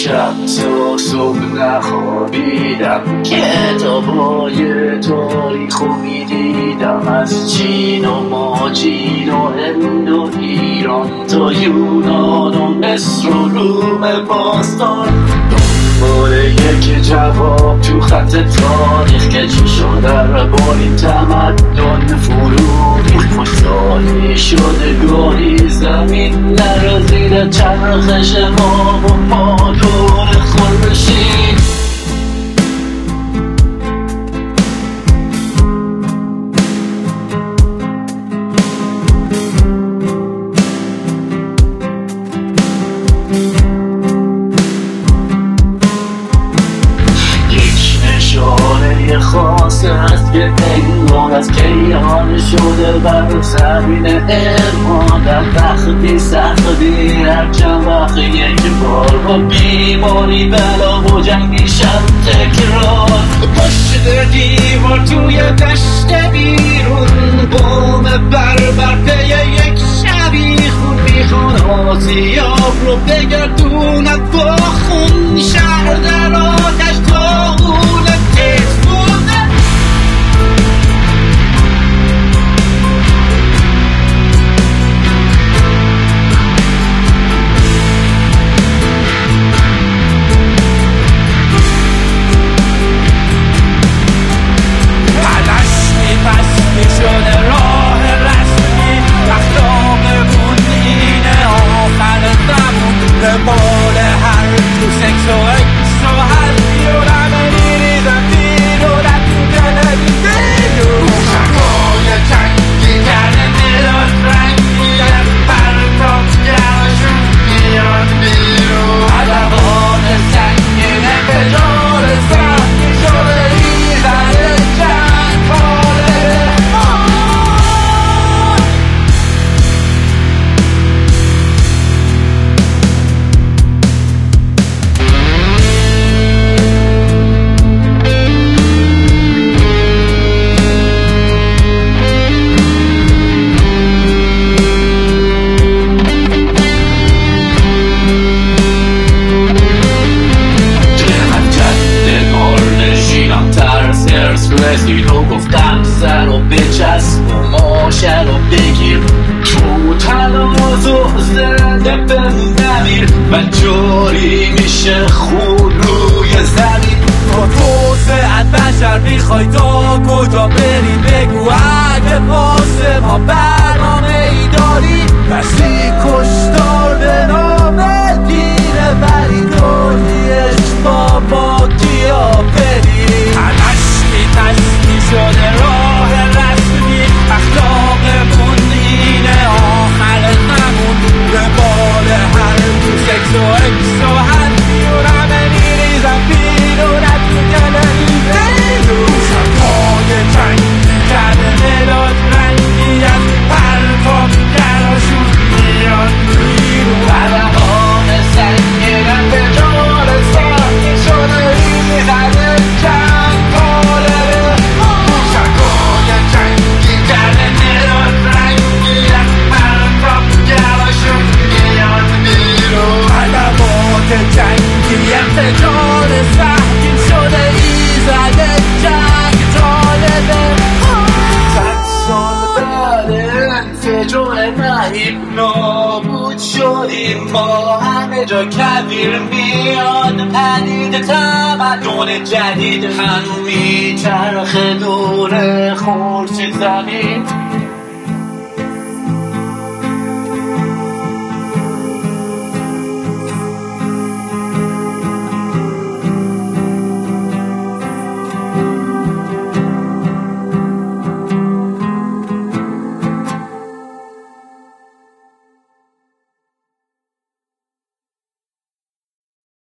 شب تا صبح نخوابیدم، کتابای تاریخ رو میدیدم، از چین و ماجین و هند و ایران تا یونان و مصر و روم باستان. دنبال یک جواب تو خط تاریخ که چی شده با این تمدن فرو ریخت. خوشحالی شده گاهی زمین نرزیده چرخش ما و ما دور خورشید. خاص است که انگار از کیهان شده بر زمین ارمان. در وقتی سختی هر چند وقت یک بار با بیماری بلا و جنگ میشم تکرار. پشت دیوار توی دشت بیرون بوم بربر پی یک شبیخون میخوان آسیاب رو بگردوند با خون. شهر در آتش تاغون تیز رسیدو گفتم سر و بچسب و ماشه رو بگیر، تو تلاز و زنده بنمیر و جاری میشه خون روی زمین. با توسعت بشر میخوای تا کجا بری بگو، اگه واسه ما برنامه ای داری. بسی کشتار به نام دینه ولی داریش بابا کیا بری. تشکی شده راه رسمی، اخلاقمون اینه آخر زمون. به بال هر تو سکس و اکس و هنی و رمه میریزم بیرون از تو گلری بیرون. شبهای جنگی کرده مداد رنگی از پرتاب گراشون میان بیرون. برهان سنگیرم به جان ساکی شده این زده جنگ پاله. جنگی انفجار سهمگین شده ایزد جنگ طالبه. 100 سال بعد انفجار مهیب نابود شدیم ما، همه جا کبیر میاد پدید تمدن جدید هنو میچرخه دور خورشید زمین.